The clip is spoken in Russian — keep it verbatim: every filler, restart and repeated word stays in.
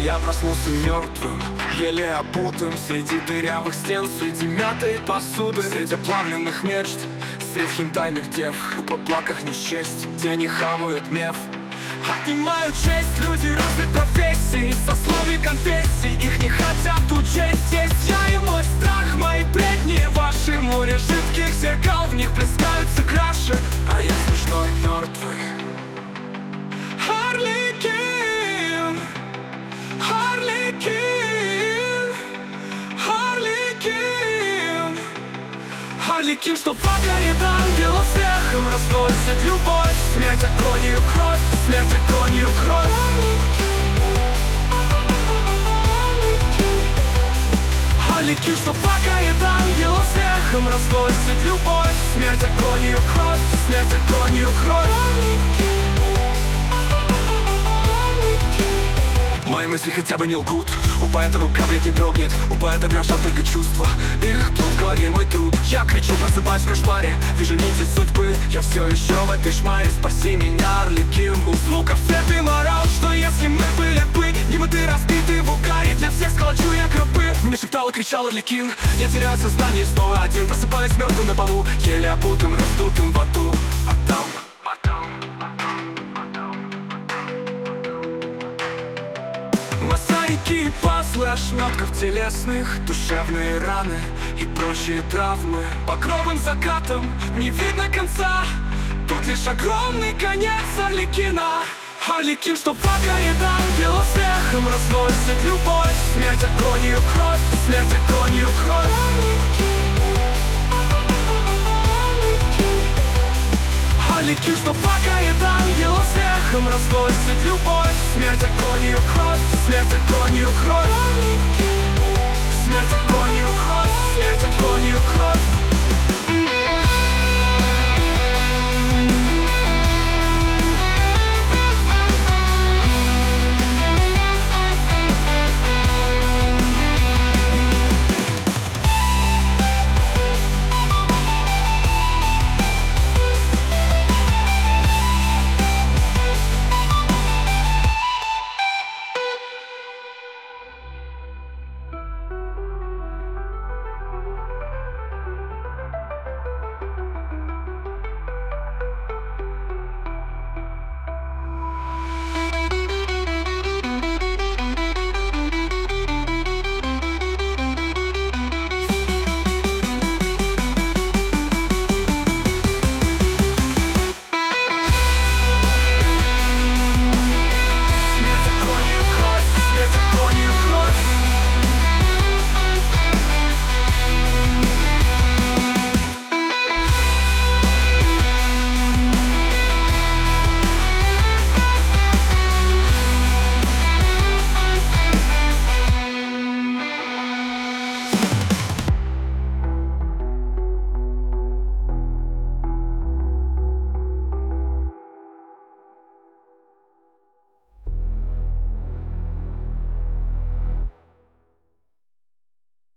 я проснулся мертвым, еле обутым, среди дырявых стен, среди мятой посуды, среди пламенных мечт, среди хентайных дев. В поплаках не счесть, где не хавают меф. Отнимают честь люди разных профессий, сословий, конфессий, их не хотят учесть. Здесь я и мой страх, мои бредни, ваши море жидких зеркал, в них плескаются краши, а я смешной мертвый. Арлекин, Арлекин, Арлекин, Арлекин, что погорит ангел смехом, разносит любовь, смерть агонию кровь, смерть агонию кровь. Арлекин, что погорит ангел смехом, разносит любовь, смерть агонию кровь, смерть агонию кровь. Мои мысли хотя бы не лгут, у поэта рука вряд не дрогнет, у поэта гроша только чувства, их тут в голове мой труд. Я кричу, просыпаюсь в кошмаре, вижу нити судьбы, я все еще в этой шмаре. Спаси меня, Арлекин, у звуков это морал, что если мы были бы немыты, разбиты в угаре, для всех сколочу я гробы. Мне шептал и кричал Арлекин, я теряю сознание снова один, просыпаюсь мертвым на полу, еле обутым, раздутым в аду. А там, потом, мозаики, пазлы ошметков телесных, душевные раны и прочие травмы. Багровым закатом не видно конца, тут лишь огромный конец Арлекина. Арлекин, что погорит ангел смехом, разносит любовь, смерть агонию кровь, смерть агонию кровь. Арлекин, что погорит ангел смехом, разносит любовь, смерть агонию кровь, смерть агонию кровь.